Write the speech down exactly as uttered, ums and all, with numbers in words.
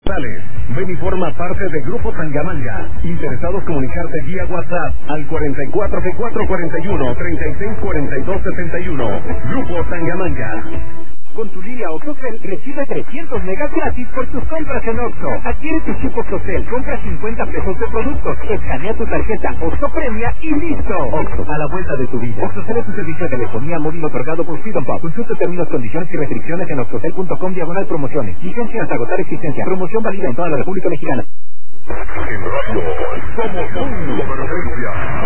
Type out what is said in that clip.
Ven y forma parte de Grupo Tangamanga. Interesados comunicarte vía WhatsApp al cuarenta y cuatro cuatro cuarenta y uno treinta y seis cuarenta y dos setenta y uno. Grupo Tangamanga. Con tu línea OXXOCEL recibe trescientos megas gratis por tus compras en Oxxo. Adquiere tu chip OXXOCEL, compra cincuenta pesos de productos, escanea tu tarjeta Oxxo Premia y listo. Oxxo, a la vuelta de tu vida. OXXOCEL es un servicio de telefonía móvil otorgado por Freedom Pop. Consulta términos, condiciones y restricciones en oxxocel punto com diagonal promociones. Vigencia hasta agotar existencia. Promoción válida en toda la República Mexicana. En radio somos un convergencia.